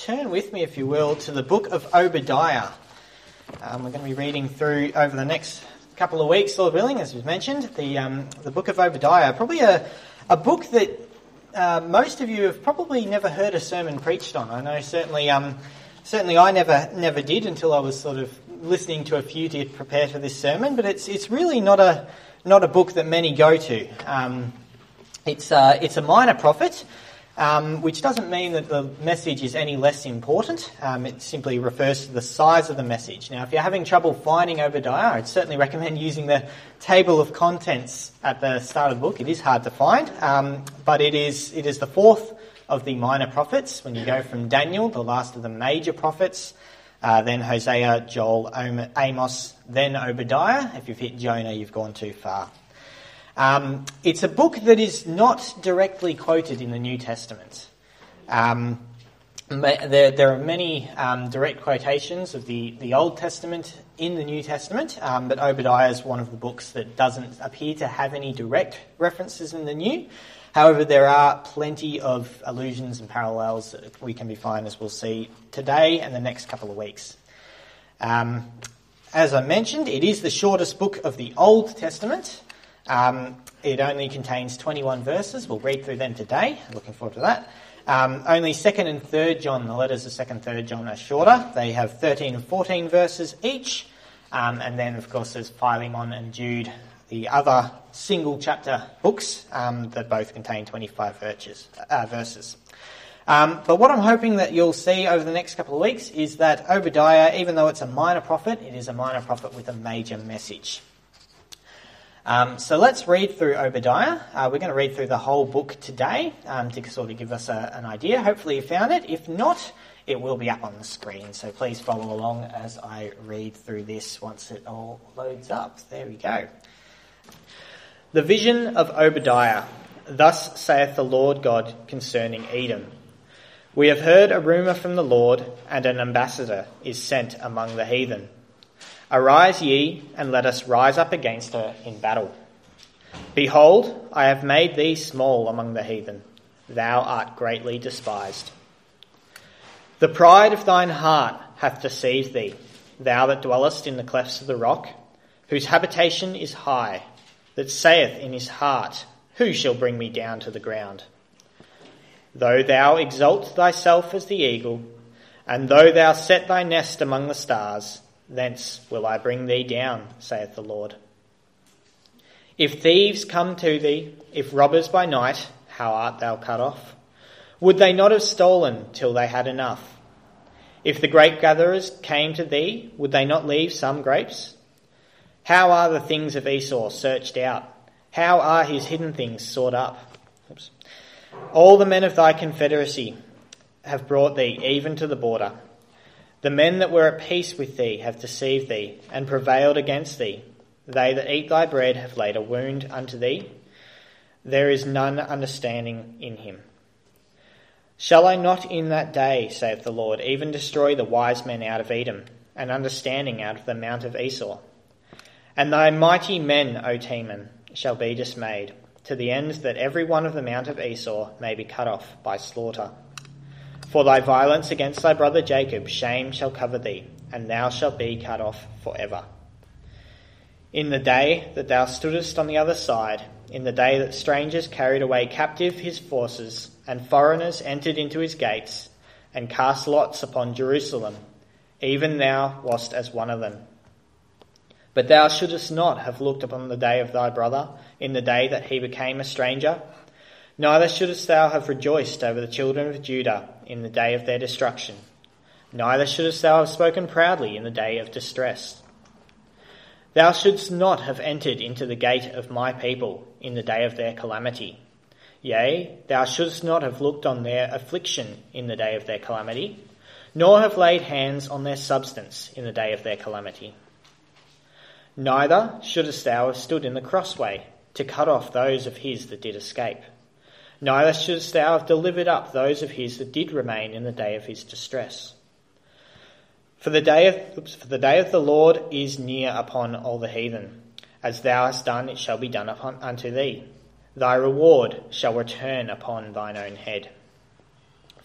turn with me, if you will, to the book of Obadiah. We're going to be reading through over the next couple of weeks, Lord willing, as we've mentioned, the book of Obadiah. Probably a book that most of you have probably never heard a sermon preached on. I know certainly I never did until I was sort of listening to a few to prepare for this sermon. But it's really not a book that many go to. It's a minor prophet. Which doesn't mean that the message is any less important. It simply refers to the size of the message. Now, if you're having trouble finding Obadiah, I'd certainly recommend using the table of contents at the start of the book. It is hard to find, but it is the fourth of the minor prophets. When you go from Daniel, the last of the major prophets, then Hosea, Joel, Amos, then Obadiah. If you've hit Jonah, you've gone too far. It's a book that is not directly quoted in the New Testament. There are many direct quotations of the Old Testament in the New Testament, but Obadiah is one of the books that doesn't appear to have any direct references in the New. However, there are plenty of allusions and parallels that we can find, as we'll see today and the next couple of weeks. As I mentioned, it is the shortest book of the Old Testament. It only contains 21 verses. We'll read through them today. Looking forward to that. Only 2nd and 3rd John, the letters of 2nd and 3rd John are shorter. They have 13 and 14 verses each. And then, of course, there's Philemon and Jude, the other single chapter books that both contain 25 verses. But what I'm hoping that you'll see over the next couple of weeks is that Obadiah, even though it's a minor prophet, it is a minor prophet with a major message. So let's read through Obadiah. We're going to read through the whole book today to sort of give us an idea. Hopefully you found it. If not, it will be up on the screen. So please follow along as I read through this once it all loads up. There we go. The vision of Obadiah. Thus saith the Lord God concerning Edom. We have heard a rumour from the Lord, and an ambassador is sent among the heathen. Arise ye, and let us rise up against her in battle. Behold, I have made thee small among the heathen. Thou art greatly despised. The pride of thine heart hath deceived thee, thou that dwellest in the clefts of the rock, whose habitation is high, that saith in his heart, Who shall bring me down to the ground? Though thou exalt thyself as the eagle, and though thou set thy nest among the stars, thence will I bring thee down, saith the Lord. If thieves come to thee, if robbers by night, how art thou cut off? Would they not have stolen till they had enough? If the grape gatherers came to thee, would they not leave some grapes? How are the things of Esau searched out? How are his hidden things sought up? All the men of thy confederacy have brought thee even to the border. The men that were at peace with thee have deceived thee, and prevailed against thee. They that eat thy bread have laid a wound unto thee. There is none understanding in him. Shall I not in that day, saith the Lord, even destroy the wise men out of Edom, and understanding out of the mount of Esau? And thy mighty men, O Teman, shall be dismayed, to the end that every one of the mount of Esau may be cut off by slaughter. For thy violence against thy brother Jacob, shame shall cover thee, and thou shalt be cut off for ever. In the day that thou stoodest on the other side, in the day that strangers carried away captive his forces, and foreigners entered into his gates, and cast lots upon Jerusalem, even thou wast as one of them. But thou shouldest not have looked upon the day of thy brother, in the day that he became a stranger. Neither shouldest thou have rejoiced over the children of Judah in the day of their destruction. Neither shouldest thou have spoken proudly in the day of distress. Thou shouldst not have entered into the gate of my people in the day of their calamity. Yea, thou shouldst not have looked on their affliction in the day of their calamity, nor have laid hands on their substance in the day of their calamity. Neither shouldest thou have stood in the crossway to cut off those of his that did escape. Neither shouldest thou have delivered up those of his that did remain in the day of his distress. For the day of the Lord is near upon all the heathen. As thou hast done, it shall be done unto thee. Thy reward shall return upon thine own head.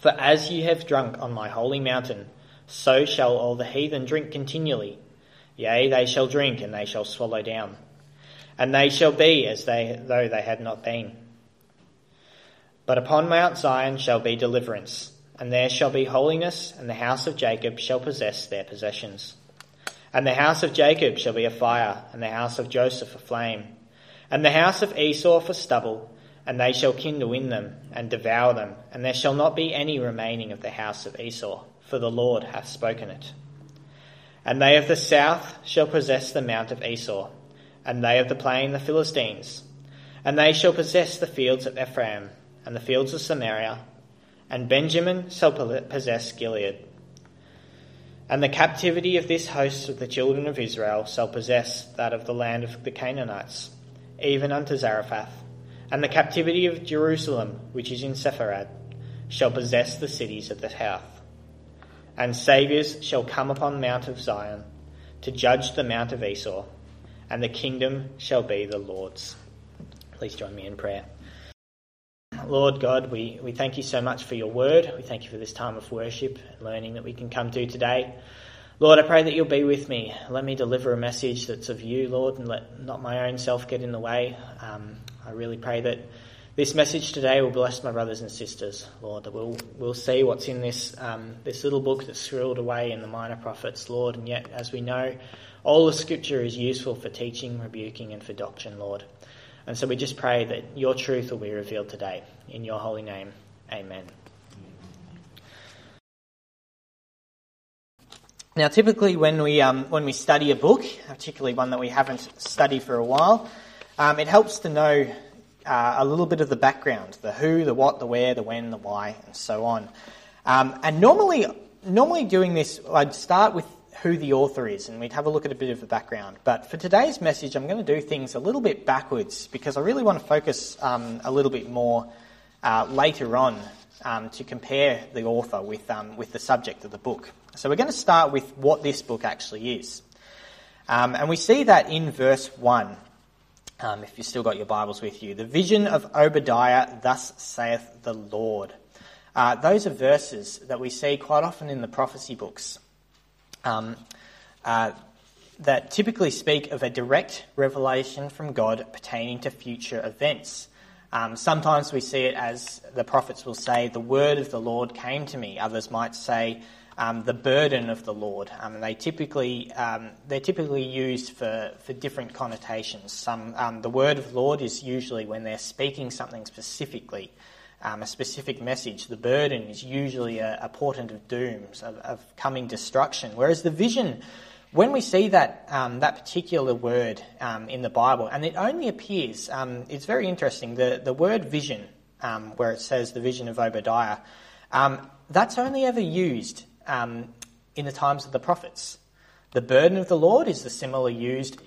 For as you have drunk on my holy mountain, so shall all the heathen drink continually. Yea, they shall drink, and they shall swallow down. And they shall be as though they had not been. But upon Mount Zion shall be deliverance, and there shall be holiness, and the house of Jacob shall possess their possessions. And the house of Jacob shall be a fire, and the house of Joseph a flame, and the house of Esau for stubble, and they shall kindle in them, and devour them, and there shall not be any remaining of the house of Esau, for the Lord hath spoken it. And they of the south shall possess the mount of Esau, and they of the plain the Philistines, and they shall possess the fields of Ephraim, and the fields of Samaria, and Benjamin shall possess Gilead. And the captivity of this host of the children of Israel shall possess that of the land of the Canaanites, even unto Zarephath. And the captivity of Jerusalem, which is in Sepharad, shall possess the cities of the south. And saviours shall come upon Mount of Zion, to judge the Mount of Esau, and the kingdom shall be the Lord's. Please join me in prayer. Lord God, we thank you so much for your word. We thank you for this time of worship and learning that we can come to today. Lord, I pray that you'll be with me. Let me deliver a message that's of you, Lord, and let not my own self get in the way. I really pray that this message today will bless my brothers and sisters, Lord, that we'll see what's in this little book that's scribbled away in the minor prophets, Lord, and yet, as we know, all the scripture is useful for teaching, rebuking, and for doctrine, Lord. And so we just pray that your truth will be revealed today. In your holy name, amen. Now, typically when we study a book, particularly one that we haven't studied for a while, it helps to know a little bit of the background, the who, the what, the where, the when, the why, and so on. And normally doing this, I'd start with who the author is, and we'd have a look at a bit of the background. But for today's message, I'm going to do things a little bit backwards, because I really want to focus a little bit more later on to compare the author with the subject of the book. So we're going to start with what this book actually is. And we see that in verse 1, if you've still got your Bibles with you. The vision of Obadiah, thus saith the Lord. Those are verses that we see quite often in the prophecy books that typically speak of a direct revelation from God pertaining to future events. Sometimes we see it as the prophets will say, the word of the Lord came to me. Others might say, the burden of the Lord. They're typically used for different connotations. The word of the Lord is usually when they're speaking something specifically, a specific message. The burden is usually a portent of dooms, of coming destruction. Whereas the vision, when we see that particular word in the Bible, and it only appears, it's very interesting, the word vision, where it says the vision of Obadiah, that's only ever used in the times of the prophets. The burden of the Lord is similarly used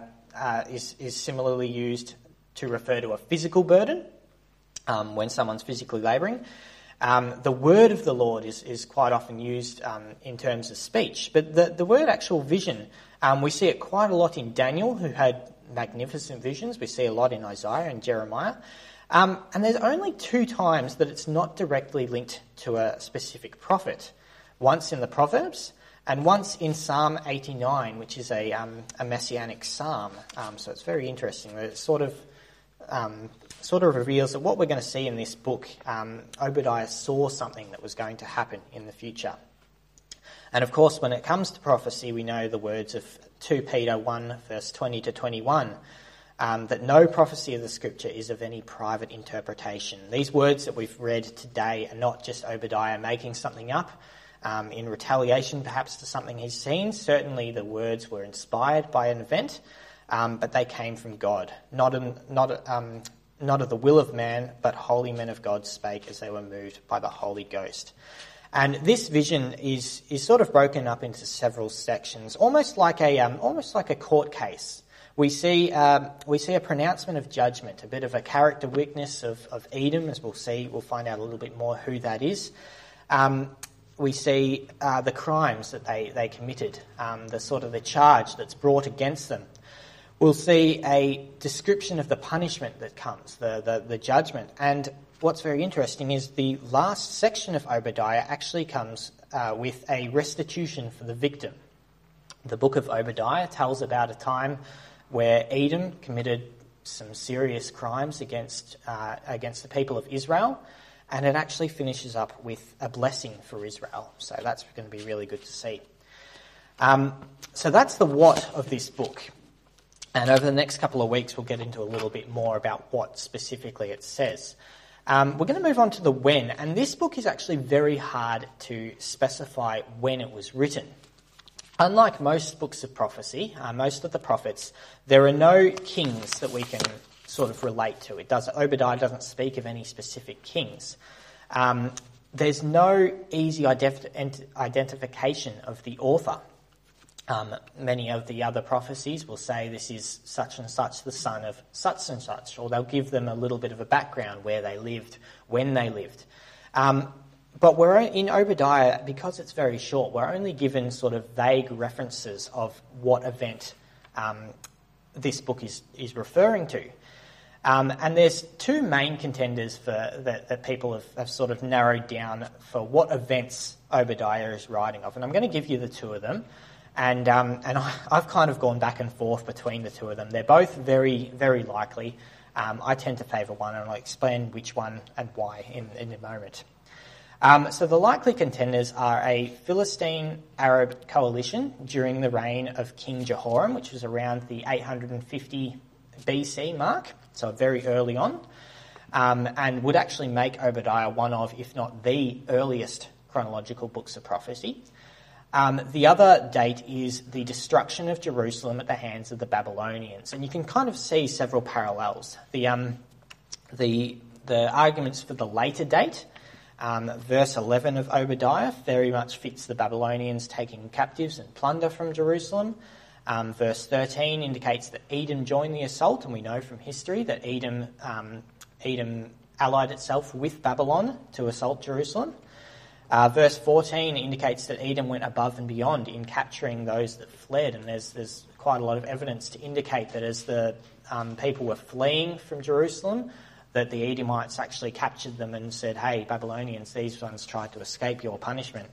to refer to a physical burden when someone's physically labouring. The word of the Lord is quite often used in terms of speech. But the word actual vision, we see it quite a lot in Daniel, who had magnificent visions. We see a lot in Isaiah and Jeremiah. And there's only 2 times that it's not directly linked to a specific prophet. Once in the Proverbs, and once in Psalm 89, which is a messianic psalm. So it's very interesting that it sort of reveals that what we're going to see in this book, Obadiah saw something that was going to happen in the future. And of course, when it comes to prophecy, we know the words of 2 Peter 1, verse 20 to 21, that no prophecy of the Scripture is of any private interpretation. These words that we've read today are not just Obadiah making something up, in retaliation perhaps to something he's seen. Certainly the words were inspired by an event, but they came from God. Not of the will of man, but holy men of God spake as they were moved by the Holy Ghost. And this vision is sort of broken up into several sections, almost like a court case. We see a pronouncement of judgment, a bit of a character witness of Edom, as we'll see. We'll find out a little bit more who that is. We see the crimes that they committed, the charge that's brought against them. We'll see a description of the punishment that comes, the judgment. And what's very interesting is the last section of Obadiah actually comes with a restitution for the victim. The book of Obadiah tells about a time where Edom committed some serious crimes against the people of Israel, and it actually finishes up with a blessing for Israel. So that's going to be really good to see. So that's the what of this book. And over the next couple of weeks, we'll get into a little bit more about what specifically it says. We're going to move on to the when, and this book is actually very hard to specify when it was written. Unlike most books of prophecy, most of the prophets, there are no kings that we can sort of relate to. Obadiah doesn't speak of any specific kings. There's no easy identification of the author. Many of the other prophecies will say this is such and such, the son of such and such, or they'll give them a little bit of a background where they lived, when they lived. But we're in Obadiah, because it's very short, we're only given sort of vague references of what event this book is referring to. And there's two main contenders that people have sort of narrowed down for what events Obadiah is writing of. And I'm going to give you the two of them. And I've kind of gone back and forth between the two of them. They're both very, very likely. I tend to favour one, and I'll explain which one and why in a moment. So the likely contenders are a Philistine-Arab coalition during the reign of King Jehoram, which was around the 850 BC mark, so very early on, and would actually make Obadiah one of, if not the earliest chronological books of prophecy. The other date is the destruction of Jerusalem at the hands of the Babylonians, and you can kind of see several parallels. The arguments for the later date, verse 11 of Obadiah, very much fits the Babylonians taking captives and plunder from Jerusalem. Verse 13 indicates that Edom joined the assault, and we know from history that Edom allied itself with Babylon to assault Jerusalem. Verse 14 indicates that Edom went above and beyond in capturing those that fled, and there's quite a lot of evidence to indicate that as the people were fleeing from Jerusalem, that the Edomites actually captured them and said, "Hey, Babylonians, these ones tried to escape your punishment."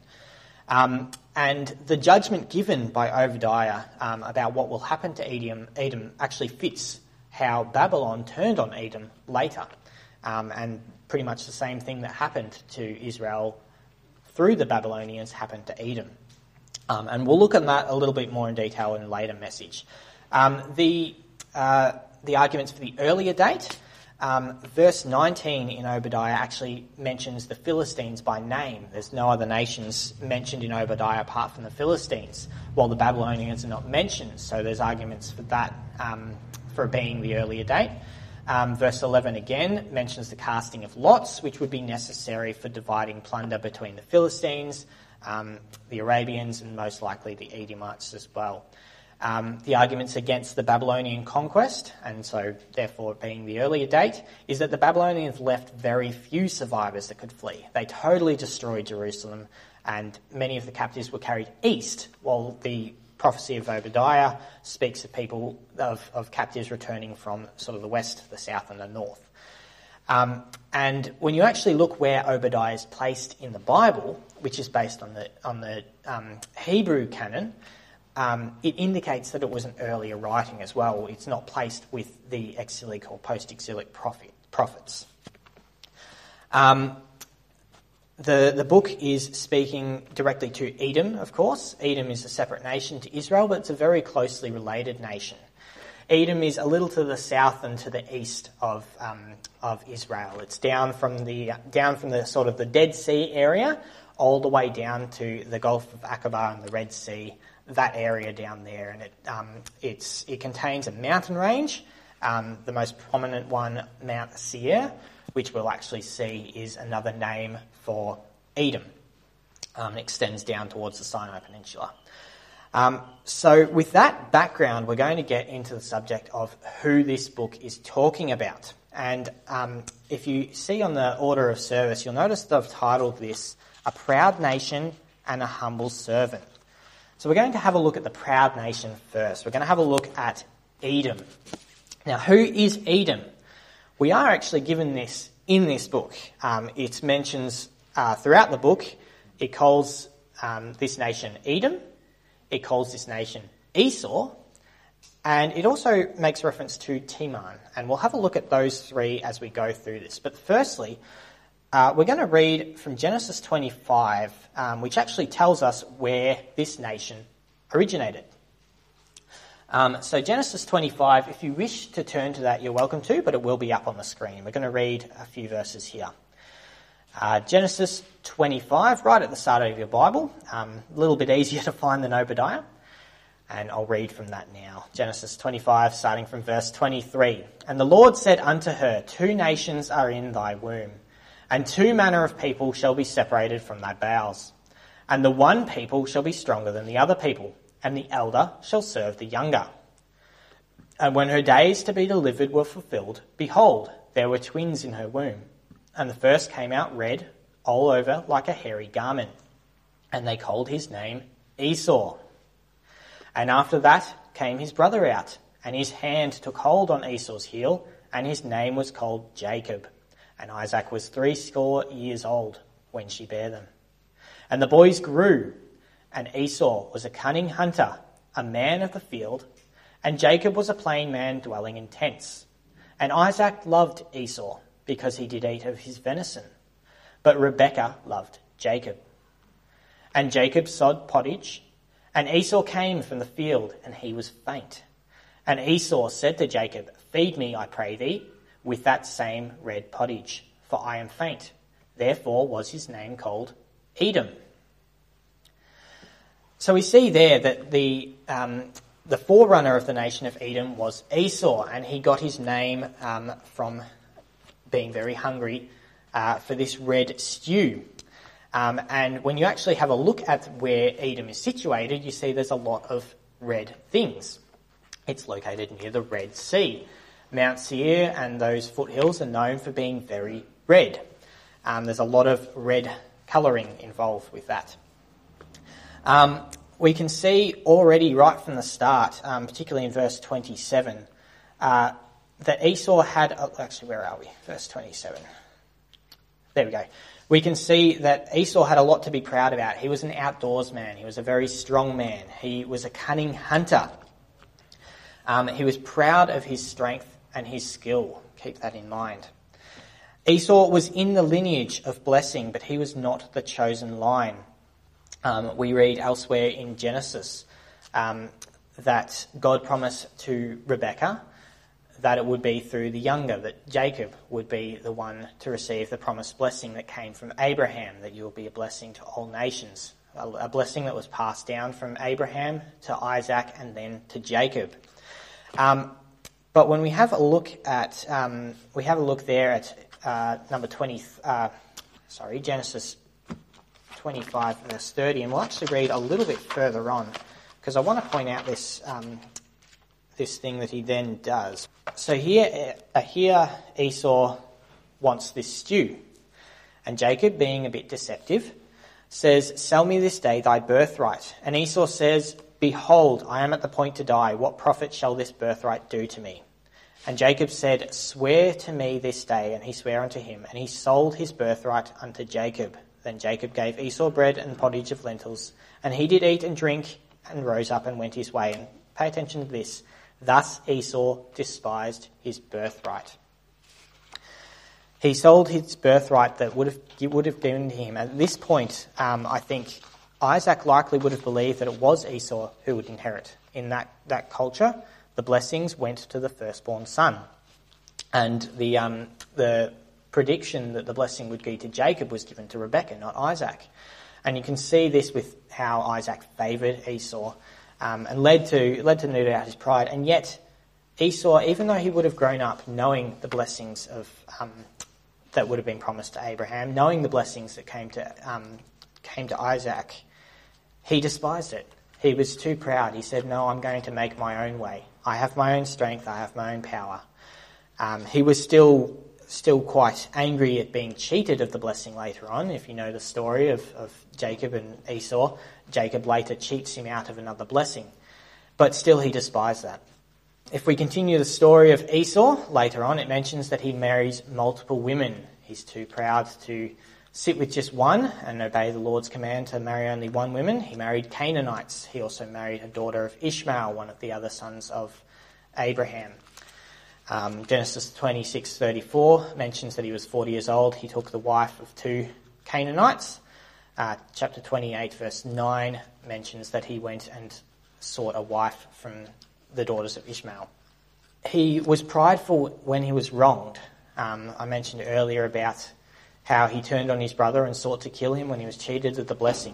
And the judgment given by Obadiah about what will happen to Edom actually fits how Babylon turned on Edom later, and pretty much the same thing that happened to Israel through the Babylonians happened to Edom. And we'll look at that a little bit more in detail in a later message. The arguments for the earlier date, verse 19 in Obadiah actually mentions the Philistines by name. There's no other nations mentioned in Obadiah apart from the Philistines, while the Babylonians are not mentioned. So there's arguments for that, for being the earlier date. Verse 11 again mentions the casting of lots, which would be necessary for dividing plunder between the Philistines, the Arabians, and most likely the Edomites as well. The arguments against the Babylonian conquest, and so therefore being the earlier date, is that the Babylonians left very few survivors that could flee. They totally destroyed Jerusalem, and many of the captives were carried east, while the prophecy of Obadiah speaks of people, of captives returning from sort of the west, the south and the north. And when you actually look where Obadiah is placed in the Bible, which is based on the Hebrew canon, it indicates that it was an earlier writing as well. It's not placed with the exilic or post-exilic prophets. The book is speaking directly to Edom, of course. Edom is a separate nation to Israel, but it's a very closely related nation. Edom is a little to the south and to the east of Israel. It's down from the sort of the Dead Sea area all the way down to the Gulf of Aqaba and the Red Sea, that area down there, and it contains a mountain range. The most prominent one, Mount Seir, which we'll actually see is another name for Edom. It extends down towards the Sinai Peninsula. So with that background, we're going to get into the subject of who this book is talking about. And if you see on the order of service, you'll notice that I've titled this "A Proud Nation and a Humble Servant." So we're going to have a look at the proud nation first. We're going to have a look at Edom. Now, who is Edom? We are actually given this in this book. It mentions throughout the book, it calls this nation Edom, it calls this nation Esau, and it also makes reference to Teman. And we'll have a look at those three as we go through this. But firstly, we're going to read from Genesis 25, which actually tells us where this nation originated. So Genesis 25, if you wish to turn to that, you're welcome to, but it will be up on the screen. We're going to read a few verses here. Genesis 25, right at the start of your Bible. A little bit easier to find than Obadiah. And I'll read from that now. Genesis 25, starting from verse 23. And the Lord said unto her, 2 nations are in thy womb, and 2 manner of people shall be separated from thy bowels. And the one people shall be stronger than the other people, and the elder shall serve the younger. And when her days to be delivered were fulfilled, behold, there were twins in her womb. And the first came out red, all over like a hairy garment. And they called his name Esau. And after that came his brother out, and his hand took hold on Esau's heel, and his name was called Jacob. And Isaac was 80 years old when she bare them. And the boys grew, and Esau was a cunning hunter, a man of the field, and Jacob was a plain man dwelling in tents. And Isaac loved Esau, because he did eat of his venison. But Rebekah loved Jacob. And Jacob sowed pottage, and Esau came from the field, and he was faint. And Esau said to Jacob, Feed me, I pray thee, with that same red pottage, for I am faint. Therefore was his name called Edom. So we see there that the forerunner of the nation of Edom was Esau, and he got his name from being very hungry for this red stew. And when you actually have a look at where Edom is situated, you see there's a lot of red things. It's located near the Red Sea. Mount Seir and those foothills are known for being very red. There's a lot of red colouring involved with that. We can see already right from the start, particularly in verse 27, that Esau had... actually, where are we? Verse 27. There we go. We can see that Esau had a lot to be proud about. He was an outdoors man. He was a very strong man. He was a cunning hunter. He was proud of his strength and his skill. Keep that in mind. Esau was in the lineage of blessing, but he was not the chosen line. We read elsewhere in Genesis that God promised to Rebekah that it would be through the younger, that Jacob would be the one to receive the promised blessing that came from Abraham, that you will be a blessing to all nations, a blessing that was passed down from Abraham to Isaac and then to Jacob. But when we have a look at, there at number 20, Genesis 25 verse 30, and we'll actually read a little bit further on, because I want to point out this thing that he then does. So here Esau wants this stew, and Jacob, being a bit deceptive, says, Sell me this day thy birthright. And Esau says, Behold, I am at the point to die. What profit shall this birthright do to me? And Jacob said, Swear to me this day. And he sware unto him, and he sold his birthright unto Jacob. Then Jacob gave Esau bread and pottage of lentils, and he did eat and drink, and rose up and went his way. And pay attention to this. Thus Esau despised his birthright. He sold his birthright that would have given to him. At this point, I think Isaac likely would have believed that it was Esau who would inherit. In that culture, the blessings went to the firstborn son. And the prediction that the blessing would go to Jacob was given to Rebekah, not Isaac. And you can see this with how Isaac favoured Esau and led to no doubt his pride. And yet Esau, even though he would have grown up knowing the blessings of that would have been promised to Abraham, knowing the blessings that came to Isaac, he despised it. He was too proud. He said, No, I'm going to make my own way. I have my own strength. I have my own power. He was still quite angry at being cheated of the blessing later on. If you know the story of Jacob and Esau, Jacob later cheats him out of another blessing. But still he despised that. If we continue the story of Esau, later on it mentions that he marries multiple women. He's too proud to sit with just one and obey the Lord's command to marry only one woman. He married Canaanites. He also married a daughter of Ishmael, one of the other sons of Abraham. Genesis 26:34 mentions that he was 40 years old. He took the wife of 2 Canaanites. Chapter 28 verse 9 mentions that he went and sought a wife from the daughters of Ishmael. He was prideful when he was wronged. I mentioned earlier about how he turned on his brother and sought to kill him when he was cheated of the blessing.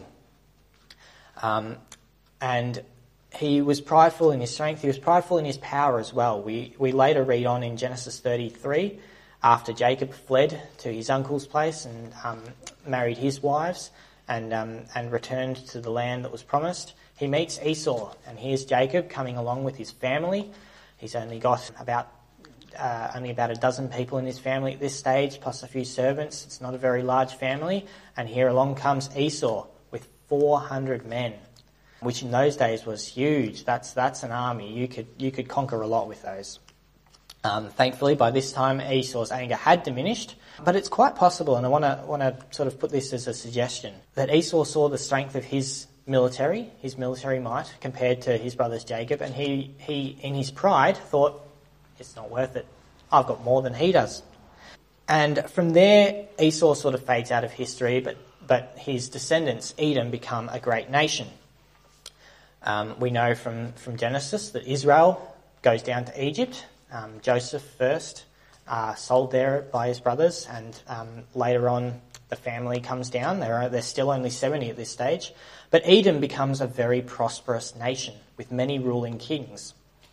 And he was prideful in his strength. He was prideful in his power as well. We later read on in Genesis 33, after Jacob fled to his uncle's place and married his wives and returned to the land that was promised, he meets Esau, and here's Jacob coming along with his family. He's only got about a dozen people in his family at this stage, plus a few servants. It's not a very large family. And here along comes Esau with 400 men, which in those days was huge. That's an army. You could conquer a lot with those. Thankfully, by this time, Esau's anger had diminished. But it's quite possible, and I want to sort of put this as a suggestion, that Esau saw the strength of his military might, compared to his brother's Jacob, and he in his pride thought, it's not worth it. I've got more than he does. And from there, Esau sort of fades out of history, but his descendants, Edom, become a great nation. We know from Genesis that Israel goes down to Egypt. Joseph first sold there by his brothers, and later on the family comes down. They're still only 70 at this stage. But Edom becomes a very prosperous nation with many ruling kings.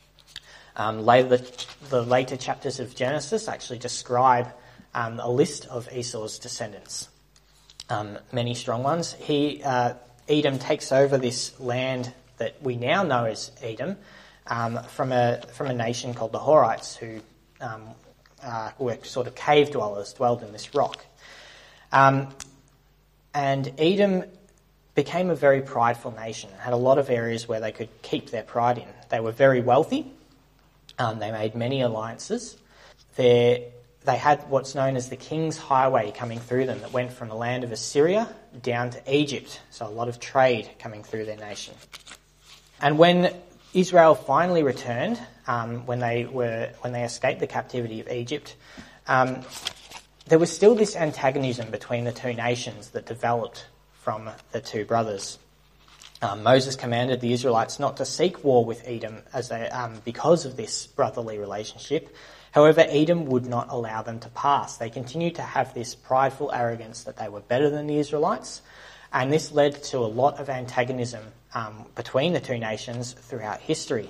The later chapters of Genesis actually describe a list of Esau's descendants, many strong ones. Edom takes over this land that we now know as Edom from a nation called the Horites, who were sort of cave dwellers, dwelled in this rock. And Edom became a very prideful nation, had a lot of areas where they could keep their pride in. They were very wealthy. They made many alliances. They had what's known as the King's Highway coming through them that went from the land of Assyria down to Egypt. So a lot of trade coming through their nation. And when Israel finally returned, when they escaped the captivity of Egypt, there was still this antagonism between the two nations that developed from the two brothers. Moses commanded the Israelites not to seek war with Edom because of this brotherly relationship. However, Edom would not allow them to pass. They continued to have this prideful arrogance that they were better than the Israelites, and this led to a lot of antagonism between the two nations throughout history.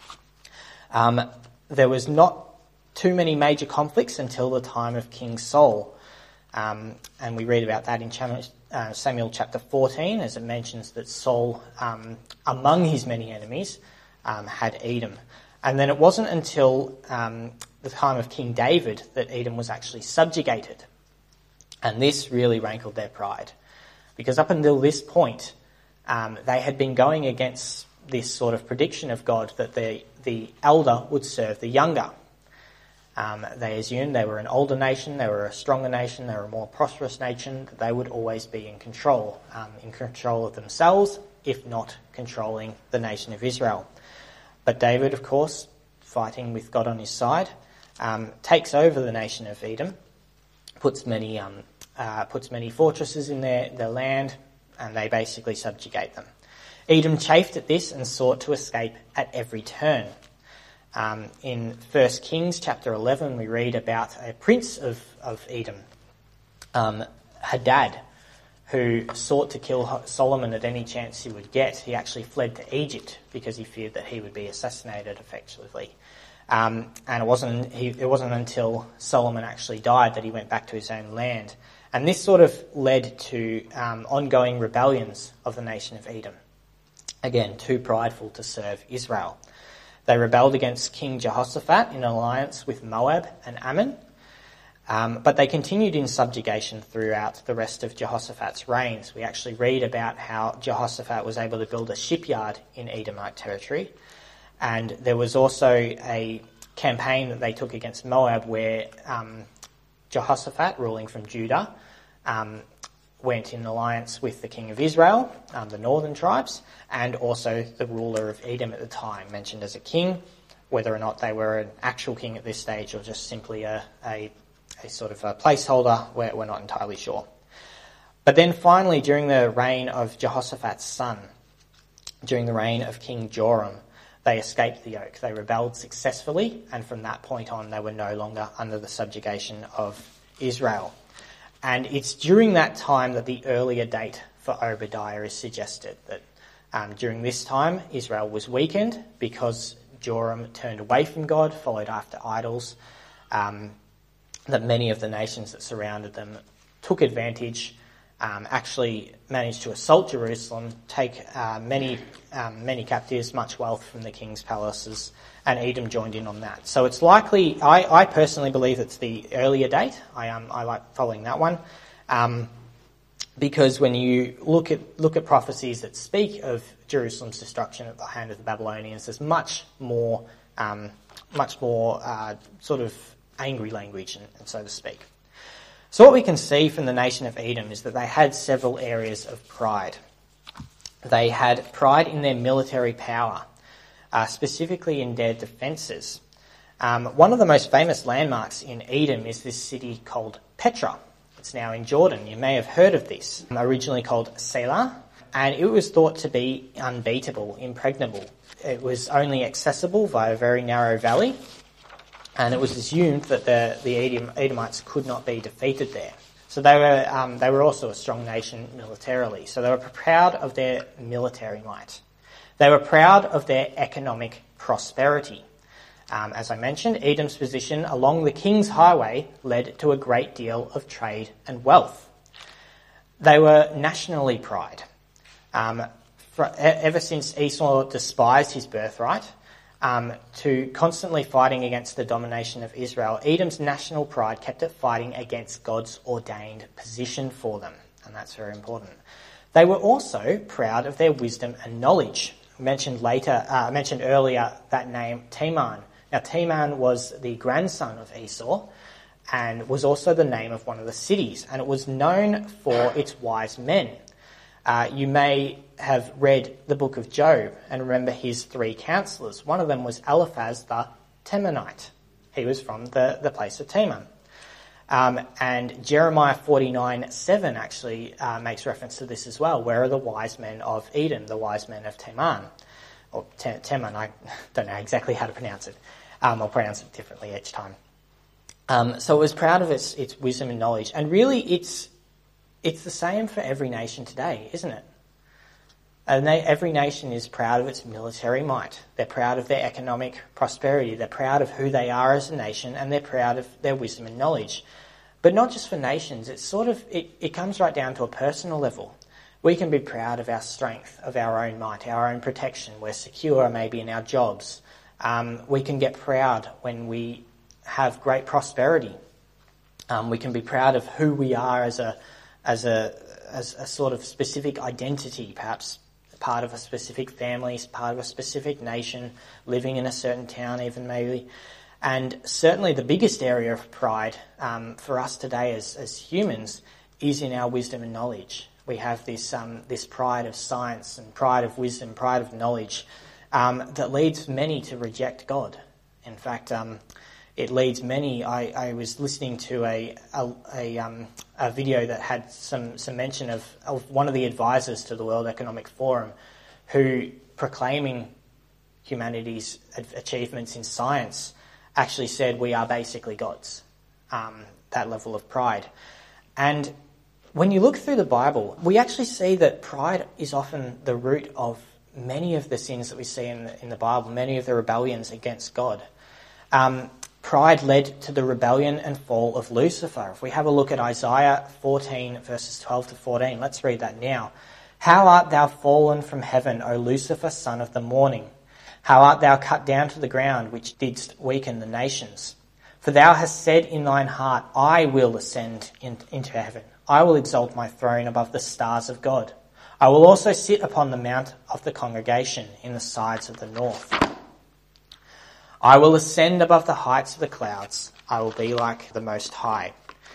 There was not too many major conflicts until the time of King Saul, and we read about that in Samuel chapter 14, as it mentions that Saul, among his many enemies, had Edom. And then it wasn't until the time of King David that Edom was actually subjugated. And this really rankled their pride. Because up until this point, they had been going against this sort of prediction of God that the elder would serve the younger. They assumed they were an older nation, they were a stronger nation, they were a more prosperous nation, that they would always be in control of themselves, if not controlling the nation of Israel. But David, of course, fighting with God on his side, takes over the nation of Edom, puts many fortresses in their land, and they basically subjugate them. Edom chafed at this and sought to escape at every turn. In 1 Kings chapter 11, we read about a prince of Edom, Hadad, who sought to kill Solomon at any chance he would get. He actually fled to Egypt because he feared that he would be assassinated effectively. And it wasn't until Solomon actually died that he went back to his own land. And this sort of led to ongoing rebellions of the nation of Edom. Again, too prideful to serve Israel. They rebelled against King Jehoshaphat in alliance with Moab and Ammon, but they continued in subjugation throughout the rest of Jehoshaphat's reigns. We actually read about how Jehoshaphat was able to build a shipyard in Edomite territory, and there was also a campaign that they took against Moab where Jehoshaphat, ruling from Judah, went in alliance with the king of Israel, the northern tribes, and also the ruler of Edom at the time, mentioned as a king. Whether or not they were an actual king at this stage or just simply a sort of a placeholder, we're not entirely sure. But then finally, during the reign of Jehoshaphat's son, during the reign of King Joram, they escaped the yoke. They rebelled successfully, and from that point on, they were no longer under the subjugation of Israel. And it's during that time that the earlier date for Obadiah is suggested, that during this time, Israel was weakened because Joram turned away from God, followed after idols, that many of the nations that surrounded them took advantage, actually managed to assault Jerusalem, take many captives, much wealth from the king's palaces, and Edom joined in on that. So it's likely, I personally believe it's the earlier date. I like following that one, because when you look at prophecies that speak of Jerusalem's destruction at the hand of the Babylonians, there's much more sort of angry language, and so to speak. So what we can see from the nation of Edom is that they had several areas of pride. They had pride in their military power, specifically in their defences. One of the most famous landmarks in Edom is this city called Petra. It's now in Jordan. You may have heard of this. Originally called Selah, and it was thought to be unbeatable, impregnable. It was only accessible via a very narrow valley, and it was assumed that the Edomites could not be defeated there. So they were also a strong nation militarily. So they were proud of their military might. They were proud of their economic prosperity. As I mentioned, Edom's position along the King's Highway led to a great deal of trade and wealth. They were nationally proud. Ever since Esau despised his birthright, to constantly fighting against the domination of Israel, Edom's national pride kept it fighting against God's ordained position for them, and that's very important. They were also proud of their wisdom and knowledge. I mentioned earlier that name Teman. Now Teman was the grandson of Esau and was also the name of one of the cities, and it was known for its wise men. You may have read the book of Job and remember his three counsellors. One of them was Eliphaz the Temanite. He was from the place of Teman. And Jeremiah 49:7 actually makes reference to this as well. Where are the wise men of Edom, the wise men of Teman? Or Teman, I don't know exactly how to pronounce it. I'll pronounce it differently each time. So it was proud of its wisdom and knowledge. And really it's the same for every nation today, isn't it? And every nation is proud of its military might. They're proud of their economic prosperity. They're proud of who they are as a nation, and they're proud of their wisdom and knowledge. But not just for nations. It's it comes right down to a personal level. We can be proud of our strength, of our own might, our own protection. We're secure maybe in our jobs. We can get proud when we have great prosperity. We can be proud of who we are as a sort of specific identity, perhaps part of a specific family, part of a specific nation, living in a certain town even maybe. And certainly the biggest area of pride for us today as humans is in our wisdom and knowledge. We have this pride of science and pride of wisdom, pride of knowledge that leads many to reject God. In fact, it leads many. I was listening to a video that had some mention of one of the advisors to the World Economic Forum, who, proclaiming humanity's achievements in science, actually said we are basically gods. That level of pride. And when you look through the Bible, we actually see that pride is often the root of many of the sins that we see in the Bible, many of the rebellions against God. Pride led to the rebellion and fall of Lucifer. If we have a look at Isaiah 14, verses 12 to 14, let's read that now. How art thou fallen from heaven, O Lucifer, son of the morning? How art thou cut down to the ground, which didst weaken the nations? For thou hast said in thine heart, I will ascend into heaven. I will exalt my throne above the stars of God. I will also sit upon the mount of the congregation in the sides of the north. I will ascend above the heights of the clouds. I will be like the Most High.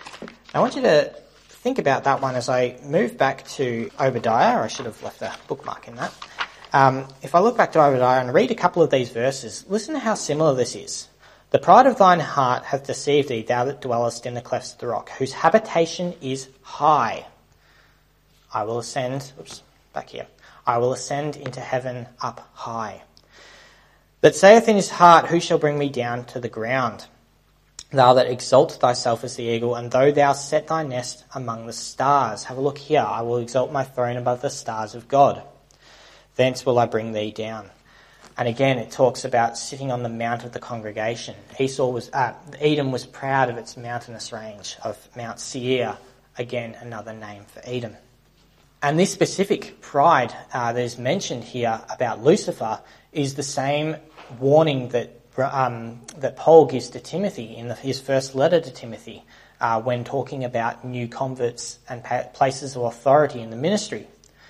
I want you to think about that one as I move back to Obadiah. I should have left a bookmark in that. If I look back to Obadiah and read a couple of these verses, listen to how similar this is. The pride of thine heart hath deceived thee, thou that dwellest in the clefts of the rock, whose habitation is high. I will ascend, I will ascend into heaven up high. That saith in his heart, who shall bring me down to the ground? Thou that exalt thyself as the eagle, and though thou set thy nest among the stars. Have a look here. I will exalt my throne above the stars of God. Thence will I bring thee down. And again, it talks about sitting on the mount of the congregation. Edom was proud of its mountainous range of Mount Seir, again another name for Edom. And this specific pride that is mentioned here about Lucifer is the same warning that Paul gives to Timothy in his first letter to Timothy when talking about new converts and places of authority in the ministry.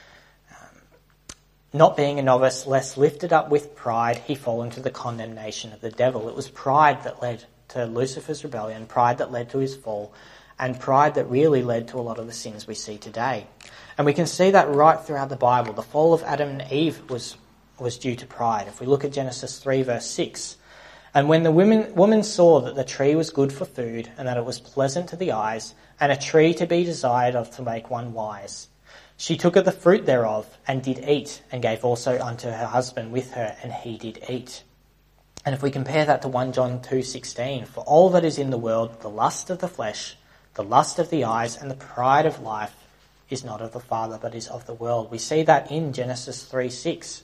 Not being a novice, lest lifted up with pride, he fall into the condemnation of the devil. It was pride that led to Lucifer's rebellion, pride that led to his fall, and pride that really led to a lot of the sins we see today. And we can see that right throughout the Bible. The fall of Adam and Eve was due to pride. If we look at Genesis 3 verse 6, and when the woman saw that the tree was good for food, and that it was pleasant to the eyes, and a tree to be desired of to make one wise, she took of the fruit thereof, and did eat, and gave also unto her husband with her, and he did eat. And if we compare that to 1 John 2:16, for all that is in the world, the lust of the flesh, the lust of the eyes, and the pride of life, is not of the Father, but is of the world. We see that in Genesis 3:6.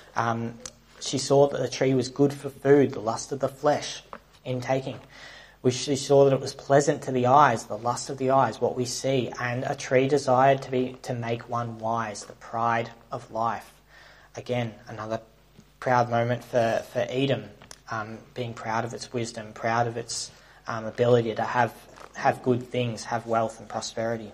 She saw that the tree was good for food, the lust of the flesh, in taking. She saw that it was pleasant to the eyes, the lust of the eyes, what we see, and a tree desired to make one wise, the pride of life. Again, another proud moment for Edom, being proud of its wisdom, proud of its ability to have good things, have wealth and prosperity.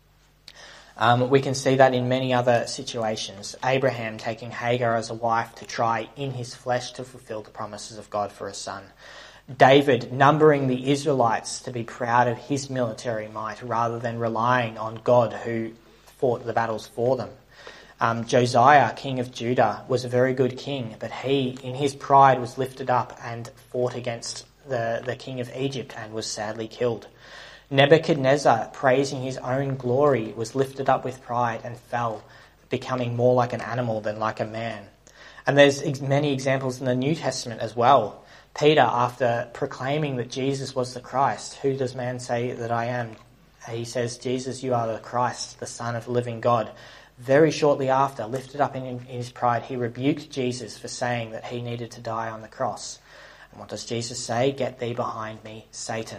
We can see that in many other situations. Abraham taking Hagar as a wife to try in his flesh to fulfill the promises of God for a son. David numbering the Israelites to be proud of his military might rather than relying on God who fought the battles for them. Josiah, king of Judah, was a very good king, but he, in his pride, was lifted up and fought against the king of Egypt and was sadly killed. Nebuchadnezzar, praising his own glory, was lifted up with pride and fell, becoming more like an animal than like a man. And there's many examples in the New Testament as well. Peter, after proclaiming that Jesus was the Christ, who does man say that I am? He says, Jesus, you are the Christ, the Son of the living God. Very shortly after, lifted up in his pride, he rebuked Jesus for saying that he needed to die on the cross. And what does Jesus say? Get thee behind me, Satan.